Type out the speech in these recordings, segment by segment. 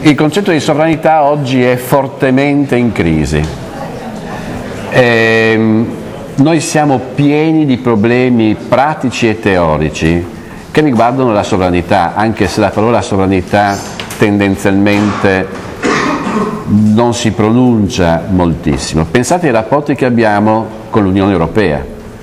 Il concetto di sovranità oggi è fortemente in crisi. Noi siamo pieni di problemi pratici e teorici che riguardano la sovranità, anche se la parola sovranità tendenzialmente non si pronuncia moltissimo. Pensate ai rapporti che abbiamo con l'Unione Europea.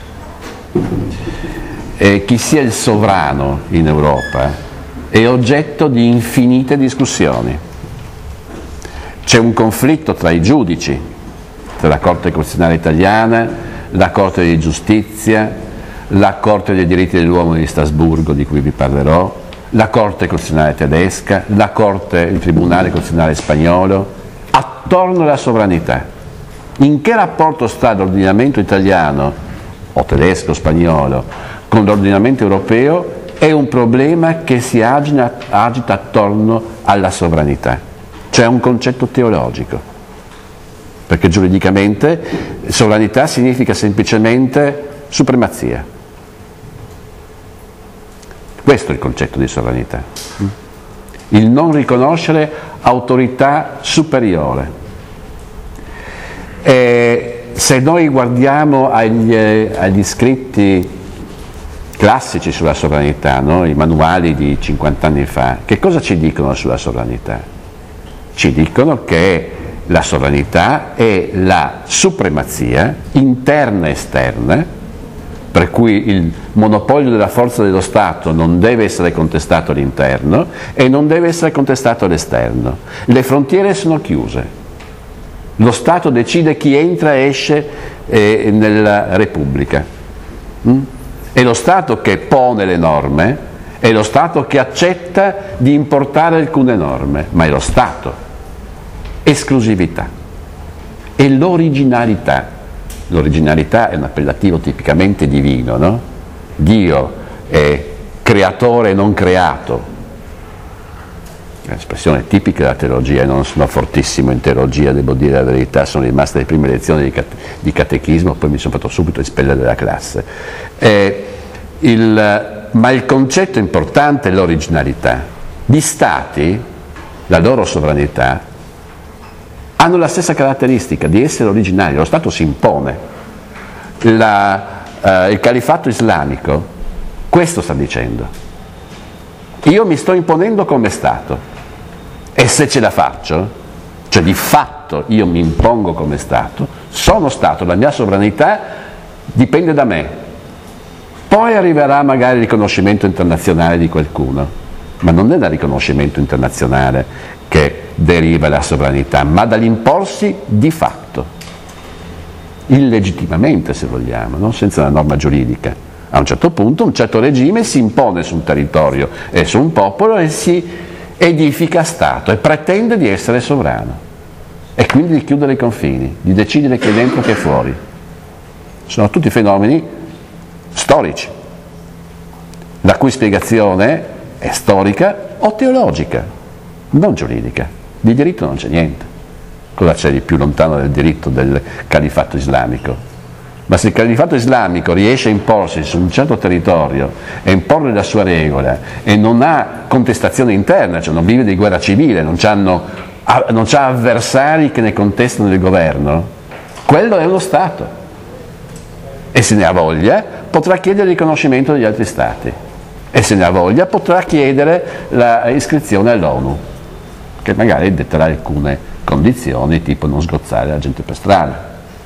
Chi sia il sovrano in Europa è oggetto di infinite discussioni. C'è un conflitto tra i giudici, tra la Corte Costituzionale italiana, la Corte di Giustizia, la Corte dei diritti dell'uomo di Strasburgo, di cui vi parlerò, la Corte Costituzionale tedesca, il Tribunale Costituzionale spagnolo, attorno alla sovranità. In che rapporto sta l'ordinamento italiano, o tedesco o spagnolo, con l'ordinamento europeo è un problema che si agita attorno alla sovranità. Cioè un concetto teologico, perché giuridicamente sovranità significa semplicemente supremazia. Questo è il concetto di sovranità, il non riconoscere autorità superiore. E se noi guardiamo agli scritti classici sulla sovranità, no? I manuali di 50 anni fa, che cosa ci dicono sulla sovranità? Ci dicono che la sovranità è la supremazia interna e esterna, per cui il monopolio della forza dello Stato non deve essere contestato all'interno e non deve essere contestato all'esterno. Le frontiere sono chiuse. Lo Stato decide chi entra e esce nella Repubblica. È lo Stato che pone le norme, è lo Stato che accetta di importare alcune norme, ma è lo Stato. Esclusività e l'originalità. L'originalità è un appellativo tipicamente divino, no? Dio è creatore e non creato. È un'espressione tipica della teologia, non sono fortissimo in teologia, devo dire la verità, sono rimaste le prime lezioni di catechismo, poi mi sono fatto subito espellere dalla classe. Ma il concetto importante è l'originalità. Gli stati, la loro sovranità, hanno la stessa caratteristica di essere originali. Lo Stato si impone. Il califato islamico questo sta dicendo: io mi sto imponendo come Stato e se ce la faccio, cioè di fatto io mi impongo come Stato, sono Stato, la mia sovranità dipende da me. Poi arriverà magari il riconoscimento internazionale di qualcuno, ma non è dal riconoscimento internazionale che deriva la sovranità, ma dall'imporsi di fatto, illegittimamente se vogliamo, no? Senza una norma giuridica. A un certo punto un certo regime si impone su un territorio e su un popolo e si edifica Stato e pretende di essere sovrano e quindi di chiudere i confini, di decidere che è dentro che è fuori. Sono tutti fenomeni storici, la cui spiegazione è storica o teologica, non giuridica. Di diritto non c'è niente. Cosa c'è di più lontano del diritto del califato islamico? Ma se il califato islamico riesce a imporsi su un certo territorio e imporre la sua regola e non ha contestazione interna, cioè non vive di guerra civile, non c'ha avversari che ne contestano il governo, quello è uno Stato. E se ne ha voglia potrà chiedere il riconoscimento degli altri Stati. E se ne ha voglia potrà chiedere l'iscrizione all'ONU, che magari detterà alcune condizioni, tipo non sgozzare la gente per strada.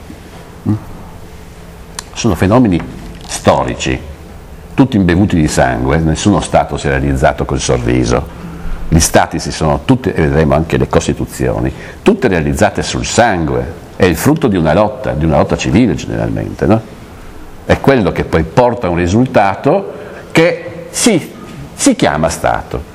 Sono fenomeni storici, tutti imbevuti di sangue, nessuno Stato si è realizzato col sorriso. Gli Stati si sono tutti, e vedremo anche le Costituzioni, tutte realizzate sul sangue, è il frutto di una lotta civile generalmente, no? È quello che poi porta a un risultato che si chiama Stato.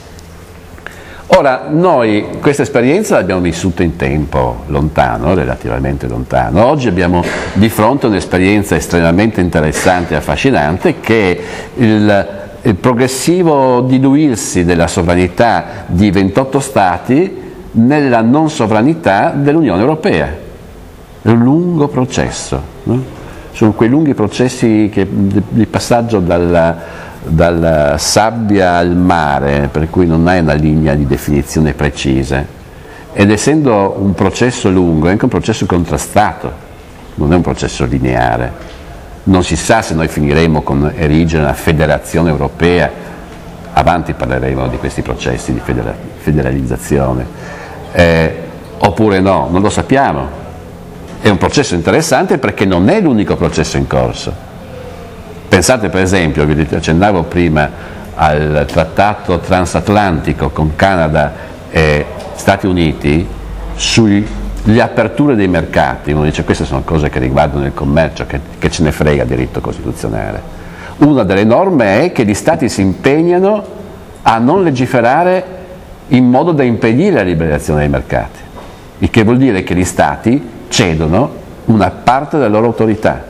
Ora, noi questa esperienza l'abbiamo vissuta in tempo lontano, relativamente lontano. Oggi abbiamo di fronte un'esperienza estremamente interessante e affascinante che è il progressivo diluirsi della sovranità di 28 Stati nella non sovranità dell'Unione Europea. È un lungo processo, no? Sono quei lunghi processi di passaggio dalla sabbia al mare, per cui non hai una linea di definizione precisa, ed essendo un processo lungo è anche un processo contrastato, non è un processo lineare. Non si sa se noi finiremo con erigere una federazione europea, avanti parleremo di questi processi di federalizzazione, oppure no, non lo sappiamo. È un processo interessante perché non è l'unico processo in corso. Pensate per esempio, vi accennavo prima, al trattato transatlantico con Canada e Stati Uniti sulle aperture dei mercati. Uno dice queste sono cose che riguardano il commercio, che ce ne frega diritto costituzionale. Una delle norme è che gli Stati si impegnano a non legiferare in modo da impedire la liberazione dei mercati, il che vuol dire che gli Stati cedono una parte della loro autorità.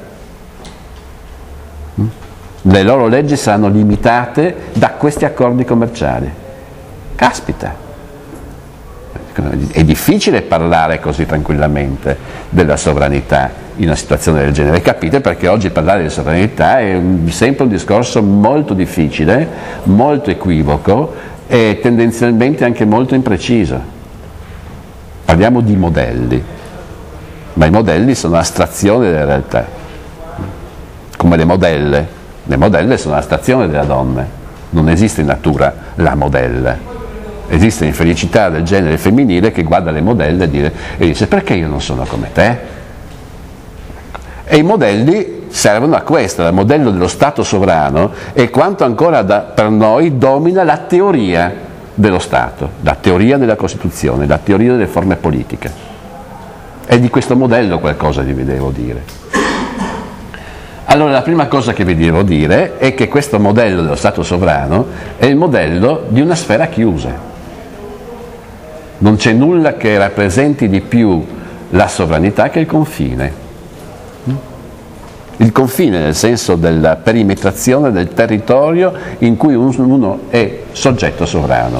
Le loro leggi saranno limitate da questi accordi commerciali. Caspita! È difficile parlare così tranquillamente della sovranità in una situazione del genere. Capite perché oggi parlare di sovranità è sempre un discorso molto difficile, molto equivoco e tendenzialmente anche molto impreciso. Parliamo di modelli, ma i modelli sono astrazione della realtà, come le modelle. Le modelle sono astrazione della donna, non esiste in natura la modella, esiste infelicità del genere femminile che guarda le modelle e dice perché io non sono come te? E i modelli servono a questo, il modello dello Stato sovrano è quanto ancora per noi domina la teoria dello Stato, la teoria della Costituzione, la teoria delle forme politiche. E di questo modello qualcosa vi devo dire. Allora la prima cosa che vi devo dire è che questo modello dello Stato sovrano è il modello di una sfera chiusa. Non c'è nulla che rappresenti di più la sovranità che il confine. Il confine nel senso della perimetrazione del territorio in cui uno è soggetto sovrano.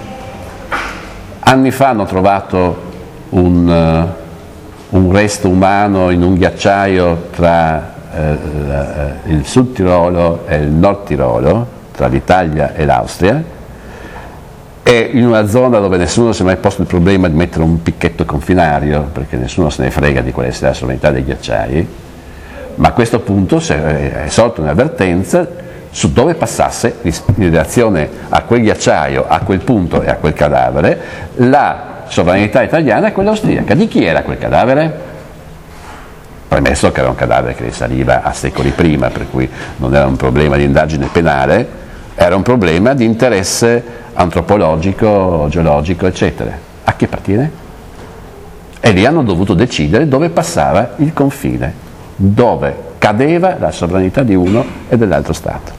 Anni fa hanno trovato un resto umano in un ghiacciaio tra il Sud Tirolo e il Nord Tirolo, tra l'Italia e l'Austria, e in una zona dove nessuno si è mai posto il problema di mettere un picchetto confinario, perché nessuno se ne frega di quale sia la sovranità dei ghiacciai, ma a questo punto è sorta un'avvertenza su dove passasse, in relazione a quel ghiacciaio, a quel punto e a quel cadavere, la sovranità italiana e quella austriaca. Di chi era quel cadavere? Premesso che era un cadavere che risaliva a secoli prima, per cui non era un problema di indagine penale, era un problema di interesse antropologico, geologico, eccetera. A chi appartiene? E lì hanno dovuto decidere dove passava il confine, dove cadeva la sovranità di uno e dell'altro Stato.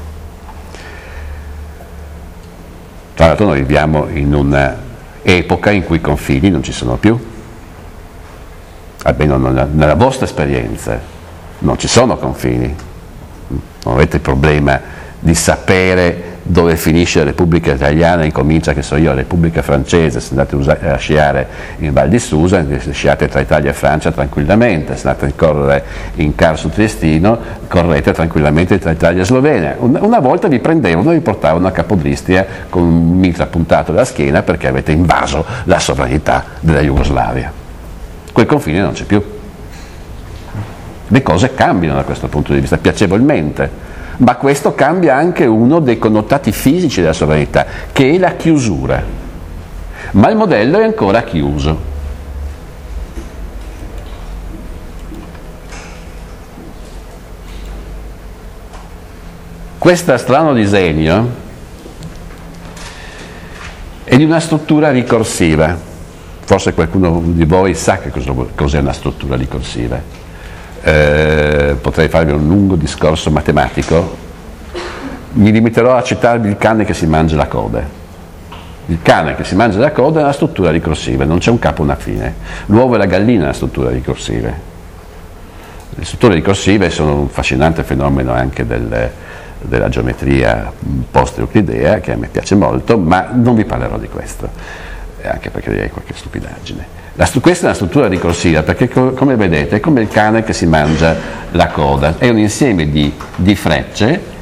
Tra l'altro noi viviamo in un'epoca in cui i confini non ci sono più. Almeno nella vostra esperienza non ci sono confini, non avete il problema di sapere dove finisce la Repubblica Italiana e incomincia, che so io, la Repubblica Francese. Se andate a sciare in Val di Susa, sciate tra Italia e Francia tranquillamente, se andate a correre in Carso Triestino, correte tranquillamente tra Italia e Slovenia. Una volta vi prendevano e vi portavano a Capodistria con un mitra puntato alla schiena perché avete invaso la sovranità della Jugoslavia. Quel confine non c'è più. Le cose cambiano da questo punto di vista, piacevolmente, ma questo cambia anche uno dei connotati fisici della sovranità, che è la chiusura. Ma il modello è ancora chiuso. Questo strano disegno è di una struttura ricorsiva. Forse qualcuno di voi sa che cos'è una struttura ricorsiva. Potrei farvi un lungo discorso matematico. Mi limiterò a citarvi il cane che si mangia la coda. Il cane che si mangia la coda è una struttura ricorsiva, non c'è un capo e una fine. L'uovo e la gallina è una struttura ricorsiva. Le strutture ricorsive sono un fascinante fenomeno anche della geometria post-euclidea, che a me piace molto, ma non vi parlerò di questo, anche perché direi qualche stupidaggine. Questa è una struttura ricorsiva perché, come vedete, è come il cane che si mangia la coda, è un insieme di frecce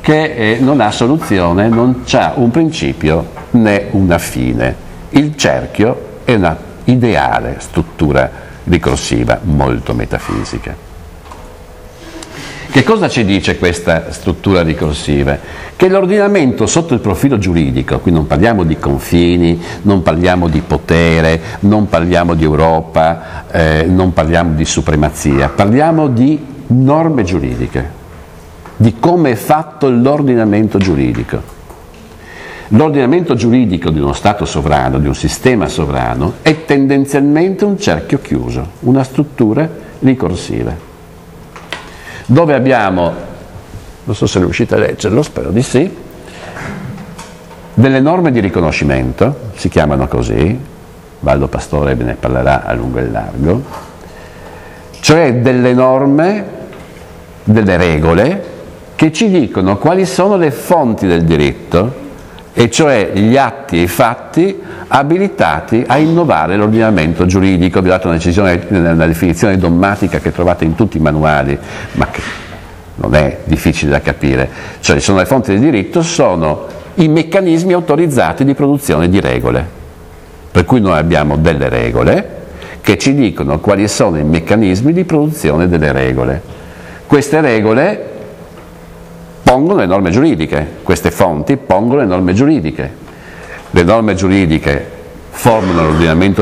che non ha soluzione, non ha un principio né una fine. Il cerchio è una ideale struttura ricorsiva molto metafisica. Che cosa ci dice questa struttura ricorsiva? Che l'ordinamento sotto il profilo giuridico, qui non parliamo di confini, non parliamo di potere, non parliamo di Europa, non parliamo di supremazia, parliamo di norme giuridiche, di come è fatto l'ordinamento giuridico. L'ordinamento giuridico di uno Stato sovrano, di un sistema sovrano, è tendenzialmente un cerchio chiuso, una struttura ricorsiva, dove abbiamo, non so se riuscite a leggerlo, spero di sì, delle norme di riconoscimento, si chiamano così, Valdo Pastore ve ne parlerà a lungo e largo, cioè delle norme, delle regole che ci dicono quali sono le fonti del diritto, e cioè gli atti e i fatti abilitati a innovare l'ordinamento giuridico. Vi ho dato una definizione dogmatica che trovate in tutti i manuali, ma che non è difficile da capire. Cioè sono le fonti del diritto, sono i meccanismi autorizzati di produzione di regole. Per cui noi abbiamo delle regole che ci dicono quali sono i meccanismi di produzione delle regole. Queste regole pongono le norme giuridiche, queste fonti pongono le norme giuridiche. Le norme giuridiche formano l'ordinamento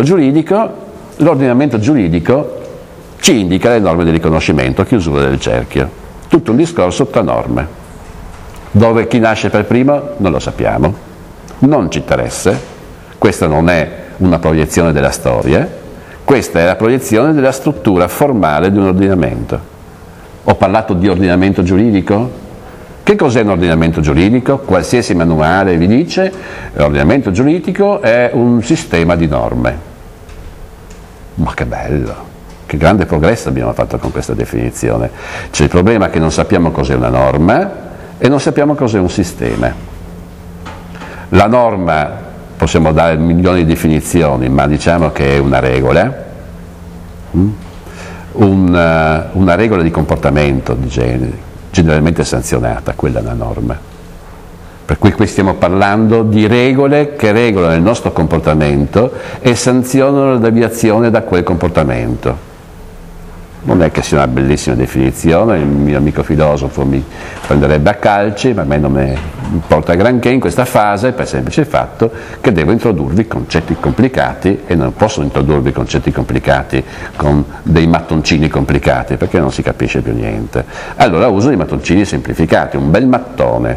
giuridico ci indica le norme di riconoscimento, chiusura del cerchio. Tutto un discorso tra norme, dove chi nasce per primo non lo sappiamo, non ci interessa, questa non è una proiezione della storia, questa è la proiezione della struttura formale di un ordinamento. Ho parlato di ordinamento giuridico? Che cos'è un ordinamento giuridico? Qualsiasi manuale vi dice l'ordinamento giuridico è un sistema di norme. Ma che bello, che grande progresso abbiamo fatto con questa definizione. C'è il problema che non sappiamo cos'è una norma e non sappiamo cos'è un sistema. La norma possiamo dare milioni di definizioni, ma diciamo che è una regola, una regola di comportamento di genere, generalmente sanzionata, quella è una norma. Per cui qui stiamo parlando di regole che regolano il nostro comportamento e sanzionano la deviazione da quel comportamento. Non è che sia una bellissima definizione, il mio amico filosofo mi prenderebbe a calci, ma a me non mi importa granché in questa fase, per il semplice fatto che devo introdurvi concetti complicati e non posso introdurvi concetti complicati con dei mattoncini complicati, perché non si capisce più niente. Allora uso i mattoncini semplificati, un bel mattone,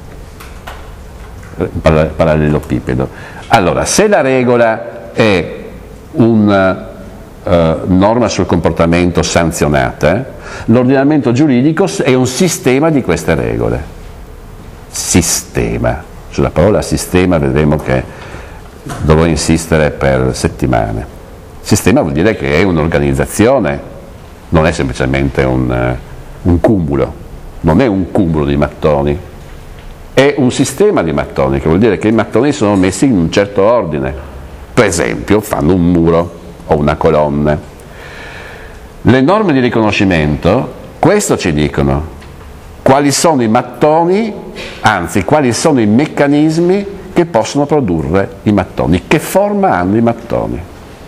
parallelepipedo. Allora, se la regola è un norma sul comportamento sanzionata, l'ordinamento giuridico è un sistema di queste regole. Sistema. Sulla parola sistema vedremo che dovrò insistere per settimane. Sistema vuol dire che è un'organizzazione, non è semplicemente un cumulo, non è un cumulo di mattoni, è un sistema di mattoni, che vuol dire che i mattoni sono messi in un certo ordine. Per esempio, fanno un muro o una colonna. Le norme di riconoscimento questo ci dicono: quali sono i mattoni, anzi quali sono i meccanismi che possono produrre i mattoni, che forma hanno i mattoni.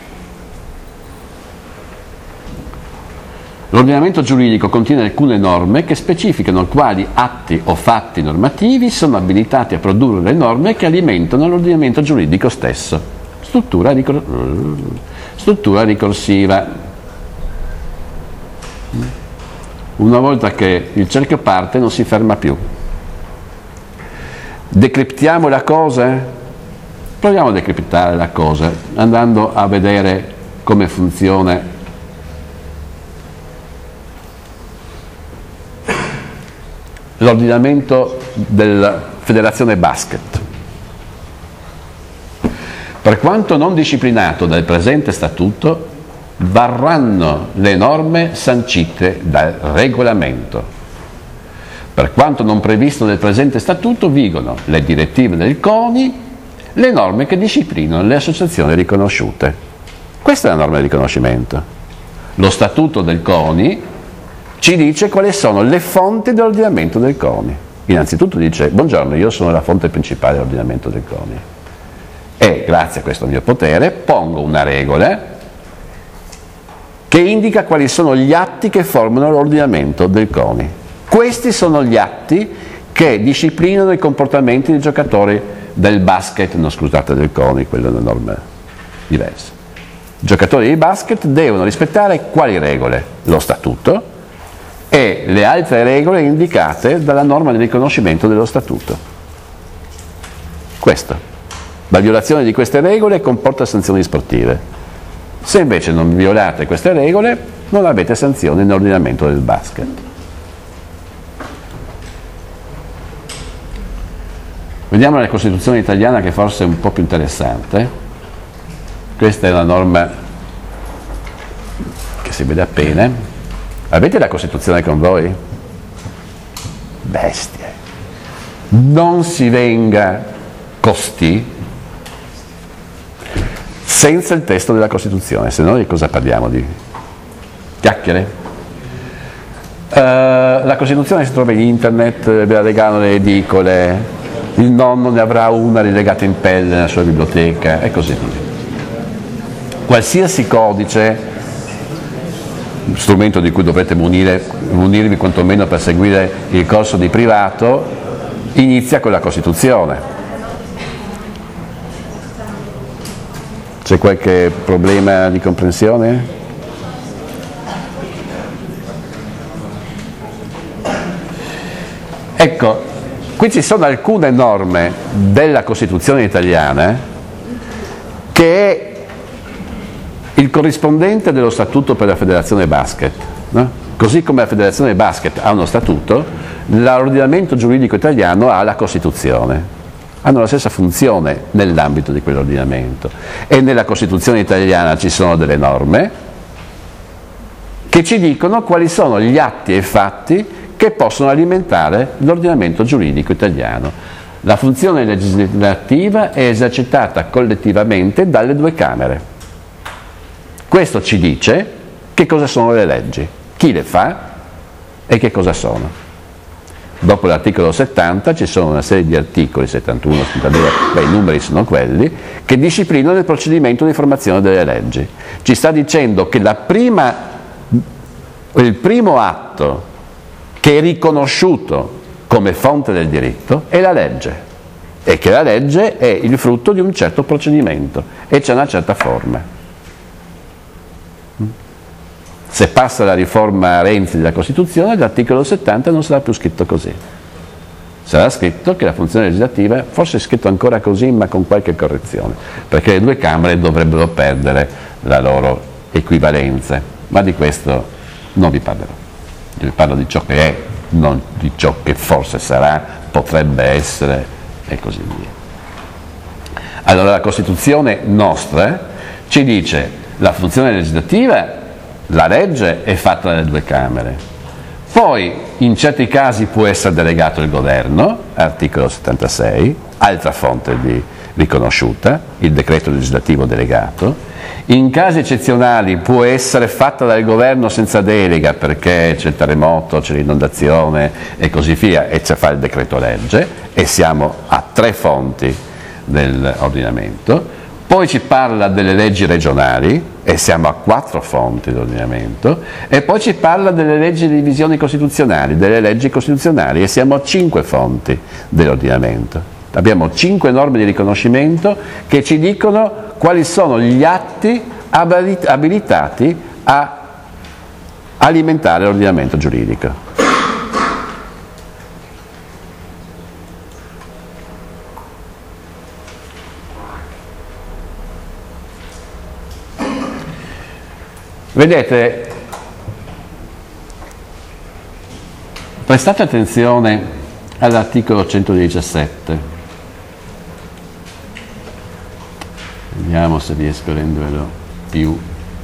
L'ordinamento giuridico contiene alcune norme che specificano quali atti o fatti normativi sono abilitati a produrre le norme che alimentano l'ordinamento giuridico stesso. Struttura ricorsiva. Una volta che il cerchio parte non si ferma più. Decriptiamo la cosa? Proviamo a decriptare la cosa andando a vedere come funziona l'ordinamento della Federazione Basket. Per quanto non disciplinato dal presente statuto, varranno le norme sancite dal regolamento. Per quanto non previsto nel presente statuto, vigono le direttive del CONI, le norme che disciplinano le associazioni riconosciute. Questa è la norma di riconoscimento. Lo statuto del CONI ci dice quali sono le fonti dell'ordinamento del CONI. Innanzitutto dice: buongiorno, io sono la fonte principale dell'ordinamento del CONI e grazie a questo mio potere pongo una regola che indica quali sono gli atti che formano l'ordinamento del CONI. Questi sono gli atti che disciplinano i comportamenti dei giocatori del basket, no scusate, del CONI, quella è una norma diversa. I giocatori di basket devono rispettare quali regole? Lo statuto e le altre regole indicate dalla norma di riconoscimento dello statuto. Questo. La violazione di queste regole comporta sanzioni sportive. Se invece non violate queste regole, non avete sanzioni nell'ordinamento del basket. Vediamo la Costituzione italiana, che forse è un po' più interessante. Questa è una norma che si vede appena. Avete la Costituzione con voi? Bestie. Non si venga costì senza il testo della Costituzione, se no di cosa parliamo? Di chiacchiere? La Costituzione si trova in internet, ve la regalano le edicole, il nonno ne avrà una rilegata in pelle nella sua biblioteca e così via. Qualsiasi codice, strumento di cui dovrete munirvi quantomeno per seguire il corso di privato, inizia con la Costituzione. C'è qualche problema di comprensione? Ecco, qui ci sono alcune norme della Costituzione italiana che è il corrispondente dello statuto per la Federazione Basket, no? Così come la Federazione Basket ha uno statuto, l'ordinamento giuridico italiano ha la Costituzione. Hanno la stessa funzione nell'ambito di quell'ordinamento e nella Costituzione italiana ci sono delle norme che ci dicono quali sono gli atti e i fatti che possono alimentare l'ordinamento giuridico italiano. La funzione legislativa è esercitata collettivamente dalle due Camere. Questo ci dice che cosa sono le leggi, chi le fa e che cosa sono. Dopo l'articolo 70 ci sono una serie di articoli, 71, 72, i numeri sono quelli, che disciplinano il procedimento di formazione delle leggi. Ci sta dicendo che il primo atto che è riconosciuto come fonte del diritto è la legge e che la legge è il frutto di un certo procedimento e c'è una certa forma. Se passa la riforma Renzi della Costituzione, l'articolo 70 non sarà più scritto così. Sarà scritto che la funzione legislativa, forse è scritto ancora così, ma con qualche correzione, perché le due Camere dovrebbero perdere la loro equivalenza. Ma di questo non vi parlerò. Vi parlo di ciò che è, non di ciò che forse sarà, potrebbe essere e così via. Allora la Costituzione nostra ci dice la funzione legislativa, la legge è fatta dalle due Camere, poi in certi casi può essere delegato il governo, articolo 76, altra fonte riconosciuta, il decreto legislativo delegato, in casi eccezionali può essere fatta dal governo senza delega perché c'è il terremoto, c'è l'inondazione e così via e c'è fa il decreto legge e siamo a 3 fonti dell'ordinamento. Poi ci parla delle leggi regionali e siamo a 4 fonti dell'ordinamento e poi ci parla delle leggi di divisioni costituzionali, delle leggi costituzionali e siamo a 5 fonti dell'ordinamento. Abbiamo 5 norme di riconoscimento che ci dicono quali sono gli atti abilitati a alimentare l'ordinamento giuridico. Vedete, prestate attenzione all'articolo 117. Vediamo se riesco a renderlo più.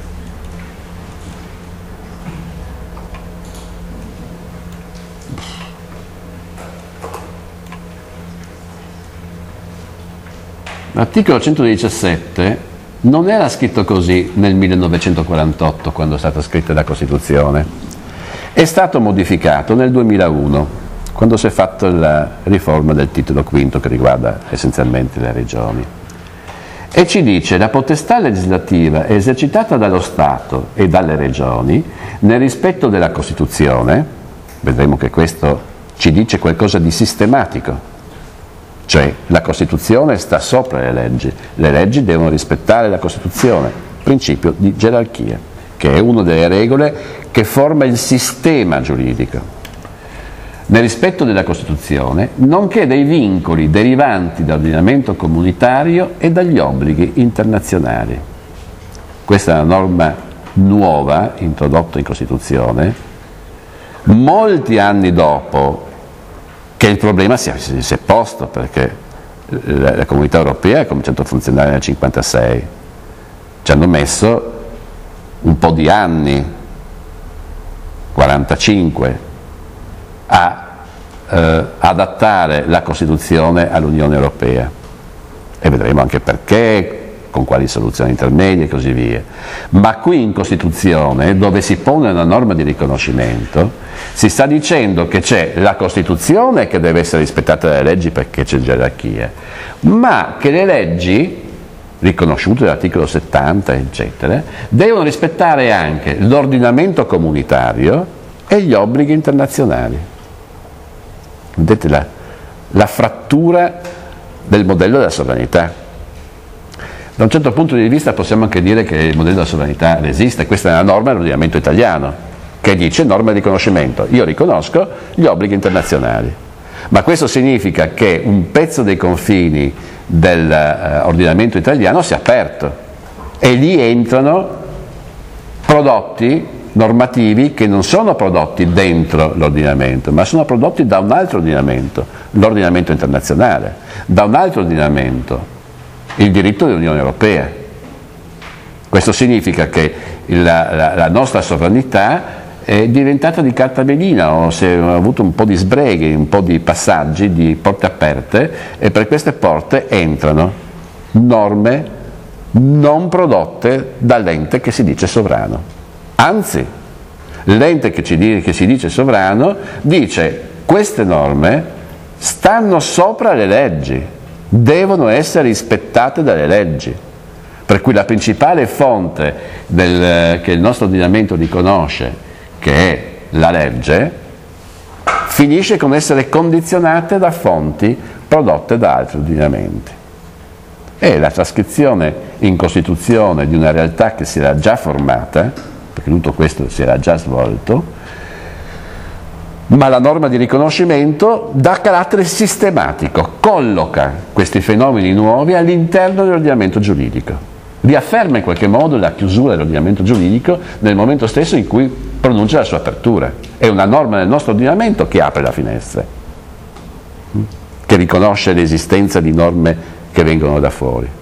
L'articolo 117 non era scritto così nel 1948 quando è stata scritta la Costituzione, è stato modificato nel 2001 quando si è fatta la riforma del titolo V che riguarda essenzialmente le regioni. E ci dice: la potestà legislativa è esercitata dallo Stato e dalle regioni nel rispetto della Costituzione. Vedremo che questo ci dice qualcosa di sistematico, cioè la Costituzione sta sopra le leggi devono rispettare la Costituzione, principio di gerarchia, che è una delle regole che forma il sistema giuridico. Nel rispetto della Costituzione, nonché dei vincoli derivanti dall'ordinamento comunitario e dagli obblighi internazionali. Questa è una norma nuova, introdotta in Costituzione, molti anni dopo che il problema si è posto, perché la Comunità Europea ha cominciato a funzionare nel 1956. Ci hanno messo un po' di anni, 45, a adattare la Costituzione all'Unione Europea, e vedremo anche perché, con quali soluzioni intermedie e così via. Ma qui in Costituzione, dove si pone una norma di riconoscimento, si sta dicendo che c'è la Costituzione che deve essere rispettata dalle leggi perché c'è gerarchia, ma che le leggi riconosciute dall'articolo 70 eccetera devono rispettare anche l'ordinamento comunitario e gli obblighi internazionali. Vedete la frattura del modello della sovranità. Da un certo punto di vista possiamo anche dire che il modello della sovranità resiste. Questa è una norma dell'ordinamento italiano che dice norma di riconoscimento: io riconosco gli obblighi internazionali, ma questo significa che un pezzo dei confini dell'ordinamento italiano si è aperto e lì entrano prodotti normativi che non sono prodotti dentro l'ordinamento, ma sono prodotti da un altro ordinamento, l'ordinamento internazionale, da un altro ordinamento, il diritto dell'Unione Europea. Questo significa che la nostra sovranità è diventata di carta velina, o si è avuto un po' di sbreghi, un po' di passaggi, di porte aperte, e per queste porte entrano norme non prodotte dall'ente che si dice sovrano. Anzi, l'ente che si dice sovrano dice: queste norme stanno sopra le leggi, devono essere rispettate dalle leggi. Per cui la principale fonte che il nostro ordinamento riconosce, che è la legge, finisce con essere condizionate da fonti prodotte da altri ordinamenti. E la trascrizione in Costituzione di una realtà che si era già formata, perché tutto questo si era già svolto, ma la norma di riconoscimento dà carattere sistematico, colloca questi fenomeni nuovi all'interno dell'ordinamento giuridico, riafferma in qualche modo la chiusura dell'ordinamento giuridico nel momento stesso in cui pronuncia la sua apertura. È una norma del nostro ordinamento che apre la finestra, che riconosce l'esistenza di norme che vengono da fuori.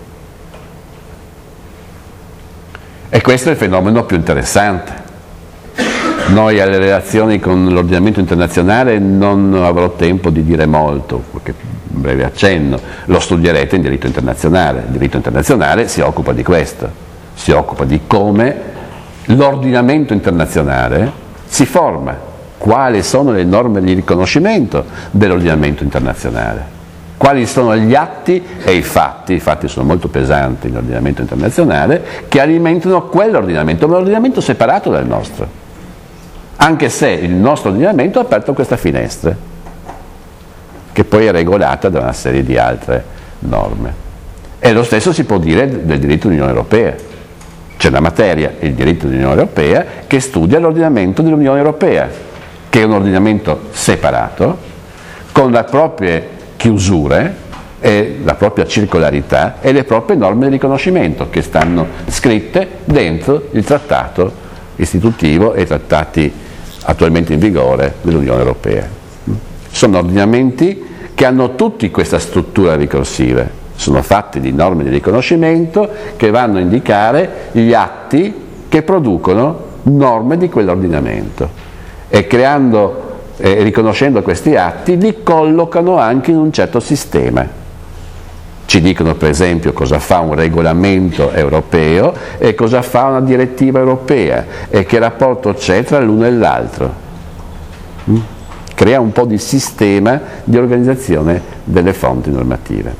E questo è il fenomeno più interessante. Noi alle relazioni con l'ordinamento internazionale non avrò tempo di dire molto, qualche breve accenno, lo studierete in diritto internazionale. Il diritto internazionale si occupa di questo, si occupa di come l'ordinamento internazionale si forma, quali sono le norme di riconoscimento dell'ordinamento internazionale, quali sono gli atti e i fatti sono molto pesanti nell'ordinamento internazionale, che alimentano quell'ordinamento, ma è un ordinamento separato dal nostro, anche se il nostro ordinamento ha aperto questa finestra, che poi è regolata da una serie di altre norme. E lo stesso si può dire del diritto dell'Unione Europea. C'è una materia, il diritto dell'Unione Europea, che studia l'ordinamento dell'Unione Europea, che è un ordinamento separato, con le proprie chiusure e la propria circolarità e le proprie norme di riconoscimento che stanno scritte dentro il trattato istitutivo e i trattati attualmente in vigore dell'Unione Europea. Sono ordinamenti che hanno tutti questa struttura ricorsiva, sono fatti di norme di riconoscimento che vanno a indicare gli atti che producono norme di quell'ordinamento e riconoscendo questi atti li collocano anche in un certo sistema. Ci dicono per esempio cosa fa un regolamento europeo e cosa fa una direttiva europea e che rapporto c'è tra l'uno e l'altro. crea un po' di sistema di organizzazione delle fonti normative.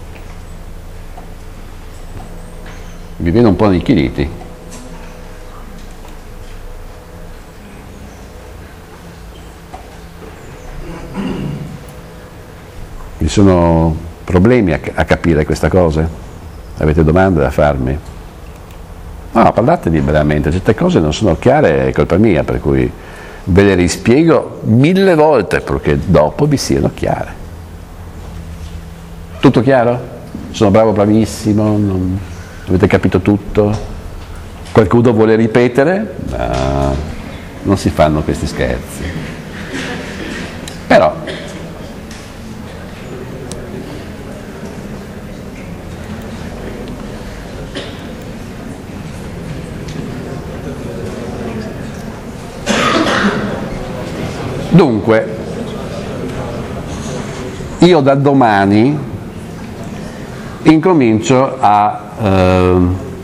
Vi vedo un po' annichiliti. Vi sono problemi a capire questa cosa? Avete domande da farmi? No, parlate liberamente, certe cose non sono chiare, è colpa mia, per cui ve le rispiego 1000 volte perché dopo vi siano chiare. Tutto chiaro? Sono bravo, bravissimo? Avete capito tutto? Qualcuno vuole ripetere? No, non si fanno questi scherzi. Però dunque, io da domani incomincio a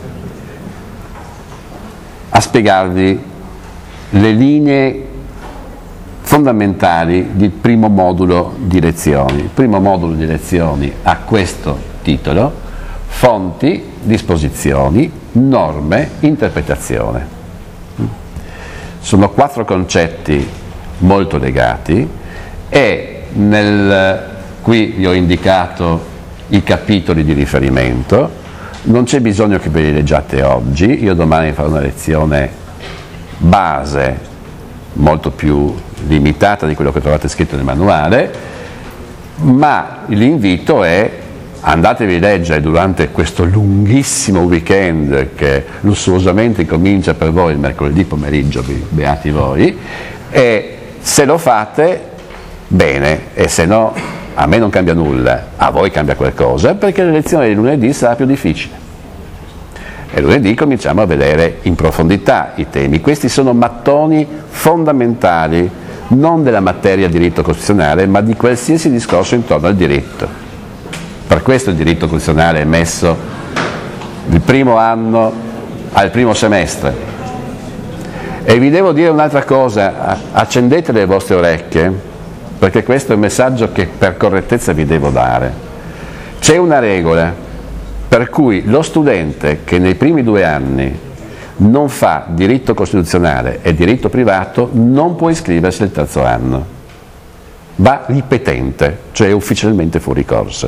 spiegarvi le linee fondamentali del primo modulo di lezioni. Il primo modulo di lezioni ha questo titolo: fonti, disposizioni, norme, interpretazione. Sono 4 concetti molto legati e qui vi ho indicato i capitoli di riferimento. Non c'è bisogno che ve li leggiate oggi, io domani farò una lezione base molto più limitata di quello che trovate scritto nel manuale, ma l'invito è: andatevi a leggere durante questo lunghissimo weekend che lussuosamente comincia per voi il mercoledì pomeriggio, beati voi, e se lo fate bene, e se no a me non cambia nulla, a voi cambia qualcosa, perché la lezione di lunedì sarà più difficile. E lunedì cominciamo a vedere in profondità i temi. Questi sono mattoni fondamentali, non della materia diritto costituzionale, ma di qualsiasi discorso intorno al diritto. Per questo il diritto costituzionale è messo il primo anno al primo semestre. E vi devo dire un'altra cosa: accendete le vostre orecchie, perché questo è un messaggio che per correttezza vi devo dare. C'è una regola per cui lo studente che nei primi 2 anni non fa diritto costituzionale e diritto privato non può iscriversi al terzo anno. Va ripetente, cioè ufficialmente fuori corso.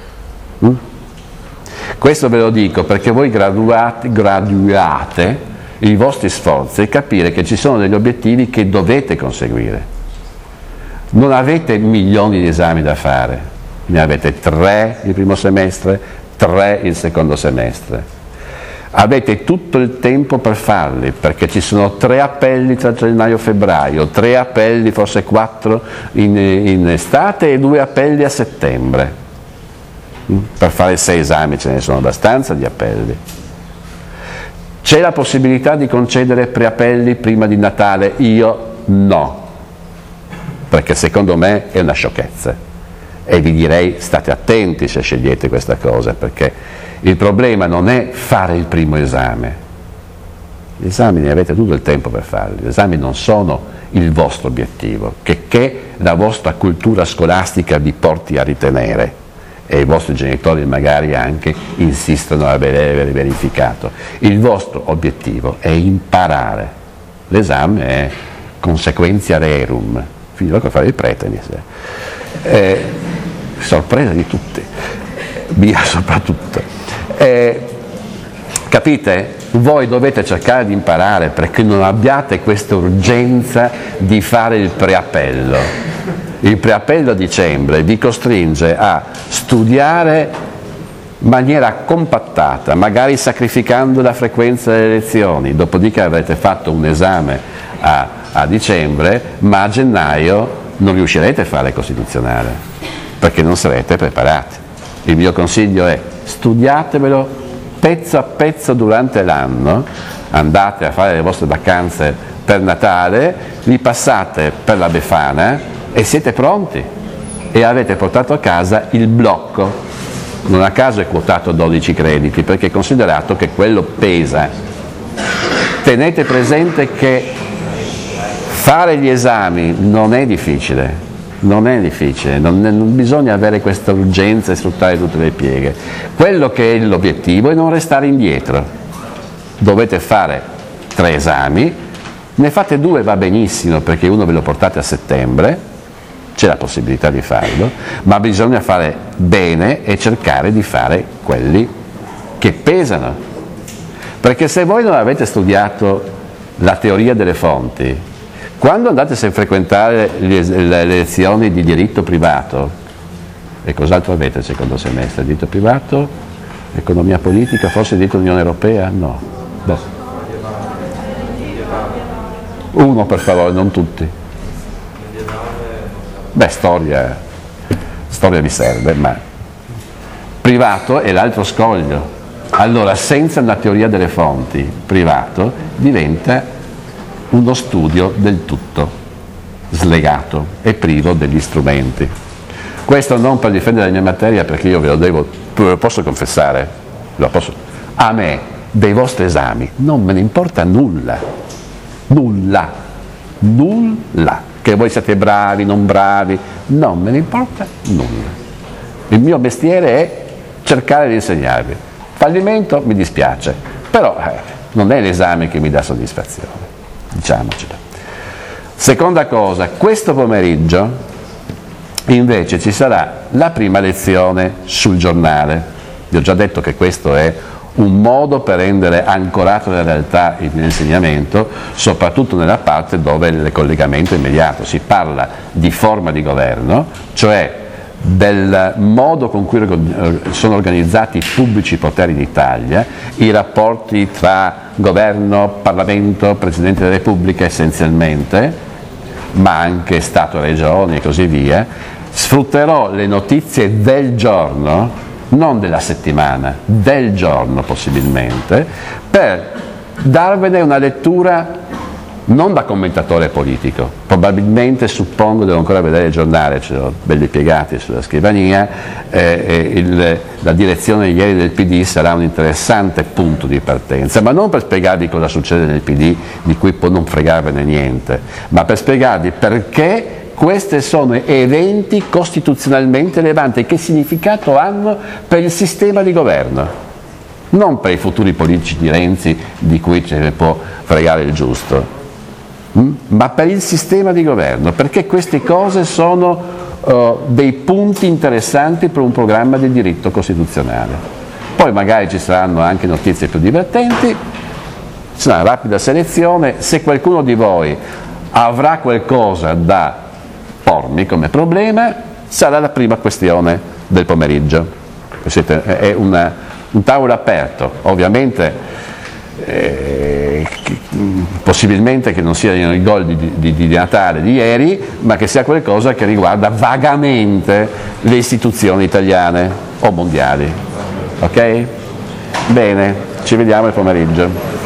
Questo ve lo dico perché voi graduate i vostri sforzi e capire che ci sono degli obiettivi che dovete conseguire. Non avete milioni di esami da fare, ne avete 3 il primo semestre, 3 il secondo semestre. Avete tutto il tempo per farli, perché ci sono 3 appelli tra gennaio e febbraio, 3 appelli, forse 4 in estate e 2 appelli a settembre. Per fare 6 esami ce ne sono abbastanza di appelli. C'è la possibilità di concedere preappelli prima di Natale? Io no, perché secondo me è una sciocchezza e vi direi state attenti se scegliete questa cosa, perché il problema non è fare il primo esame. Gli esami ne avete tutto il tempo per farli, gli esami non sono il vostro obiettivo, che la vostra cultura scolastica vi porti a ritenere e i vostri genitori magari anche insistono a vedere verificato. Il vostro obiettivo è imparare, l'esame è consequentia rerum. Finirò a fare il prete, sorpresa di tutti, mia soprattutto. Capite? Voi dovete cercare di imparare perché non abbiate questa urgenza di fare il preappello. Il preappello a dicembre vi costringe a studiare in maniera compattata, magari sacrificando la frequenza delle lezioni, dopodiché avrete fatto un esame a dicembre, ma a gennaio non riuscirete a fare costituzionale perché non sarete preparati. Il mio consiglio è: studiatevelo pezzo a pezzo durante l'anno, andate a fare le vostre vacanze per Natale, li passate per la Befana e siete pronti e avete portato a casa il blocco. Non a caso è quotato 12 crediti, perché è considerato che quello pesa. Tenete presente che fare gli esami non è difficile, Non è difficile, non bisogna avere questa urgenza e sfruttare tutte le pieghe. Quello che è l'obiettivo è non restare indietro. Dovete fare 3 esami, ne fate 2 va benissimo perché uno ve lo portate a settembre, c'è la possibilità di farlo, ma bisogna fare bene e cercare di fare quelli che pesano. Perché se voi non avete studiato la teoria delle fonti, quando andate a frequentare le lezioni di diritto privato, e cos'altro avete il secondo semestre? Diritto privato, economia politica, forse diritto dell'Unione Europea? No. Beh. Uno per favore, non tutti. Beh, storia vi serve, ma privato è l'altro scoglio. Allora, senza una teoria delle fonti, privato diventa uno studio del tutto slegato e privo degli strumenti. Questo non per difendere la mia materia, perché io ve lo posso confessare, a me dei vostri esami non me ne importa nulla, che voi siate bravi, non bravi, non me ne importa nulla. Il mio mestiere è cercare di insegnarvi. Fallimento mi dispiace, però non è l'esame che mi dà soddisfazione. Diciamocelo. Seconda cosa, questo pomeriggio invece ci sarà la prima lezione sul giornale. Vi ho già detto che questo è un modo per rendere ancorato nella realtà l'insegnamento, soprattutto nella parte dove il collegamento è immediato. Si parla di forma di governo, cioè del modo con cui sono organizzati i pubblici poteri in Italia, i rapporti tra governo, Parlamento, Presidente della Repubblica essenzialmente, ma anche Stato e Regioni e così via. Sfrutterò le notizie del giorno, non della settimana, del giorno possibilmente, per darvene una lettura non da commentatore politico. Probabilmente, suppongo, devo ancora vedere il giornale, ce l'ho belli piegati sulla scrivania, la direzione ieri del PD sarà un interessante punto di partenza, ma non per spiegarvi cosa succede nel PD, di cui può non fregarvene niente, ma per spiegarvi perché questi sono eventi costituzionalmente rilevanti e che significato hanno per il sistema di governo, non per i futuri politici di Renzi, di cui ce ne può fregare il giusto, ma per il sistema di governo, perché queste cose sono dei punti interessanti per un programma di diritto costituzionale. Poi magari ci saranno anche notizie più divertenti, sarà una rapida selezione. Se qualcuno di voi avrà qualcosa da pormi come problema, sarà la prima questione del pomeriggio. È un tavolo aperto, ovviamente. Possibilmente che non siano i gol di Natale di ieri, ma che sia qualcosa che riguarda vagamente le istituzioni italiane o mondiali. Ok? Bene, ci vediamo il pomeriggio.